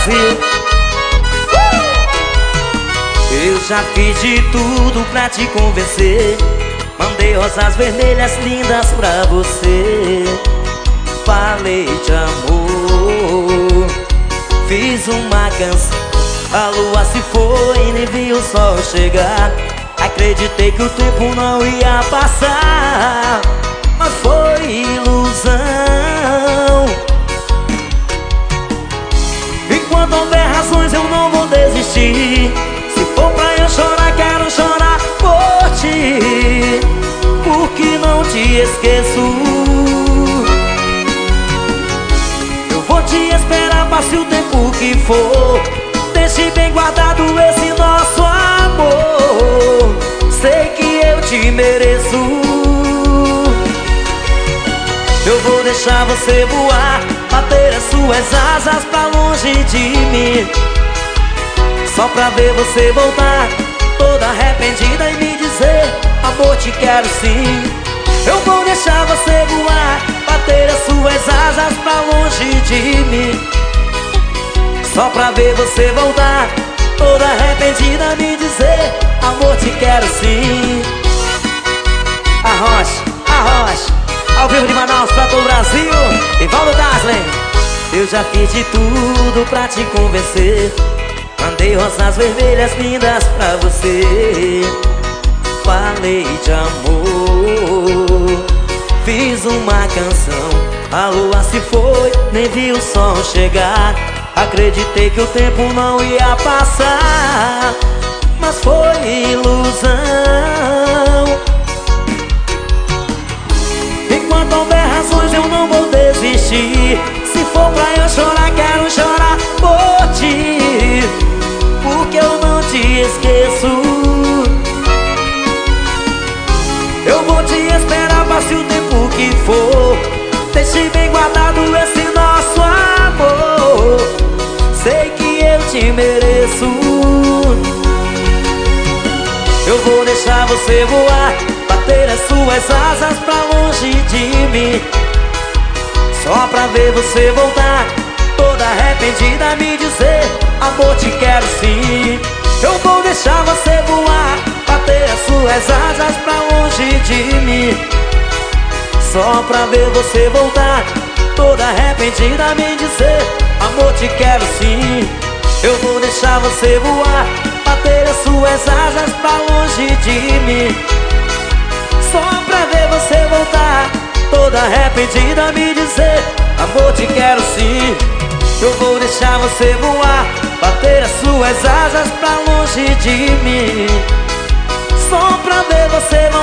Brasil. Eu já fiz de tudo pra te convencer. Mandei rosas vermelhas lindas pra você. Falei de amor, fiz uma canção. A lua se foi e nem vi o sol chegar. Acreditei que o tempo não ia passar, mas foi ilusão. Enquanto houver razões eu não vou desistir. Se for pra eu chorar, quero chorar por ti, porque não te esqueço. Eu vou te esperar, passe o tempo que for. Deixe bem guardado esse nosso amor. Sei que eu te mereço. Eu vou deixar você voar, bater as suas asas pra longe de mim, só pra ver você voltar toda arrependida e me dizer: amor, te quero sim. Eu vou deixar você voar, bater as suas asas pra longe de mim, só pra ver você voltar toda arrependida e me dizer: amor, te quero sim. Arrocha, ao vivo de Manaus pra todo o Brasil, Ivaldo Dasley. Eu já fiz de tudo pra te convencer. Mandei rosas vermelhas lindas pra você. Falei de amor, fiz uma canção. A lua se foi, nem vi o sol chegar. Acreditei que o tempo não ia passar, mas foi ilusão. Enquanto houver razões eu não vou desistir. Se for pra eu chorar, quero chorar por ti, porque eu não te esqueço. Eu vou te esperar, passe o tempo que for. Deixe bem guardado esse nosso amor. Sei que eu te mereço. Eu vou deixar você voar, bater as suas asas pra longe de mim, só pra ver você voltar toda arrependida me dizer: amor, te quero sim. Eu vou deixar você voar, bater as suas asas pra longe de mim, só pra ver você voltar toda arrependida me dizer: amor, te quero sim. Eu vou deixar você voar, bater as suas asas pra longe de mim, só pra ver você voltar toda arrependida me dizer: amor, te quero sim. Eu vou deixar você voar, bater as suas asas pra longe de mim, só pra ver você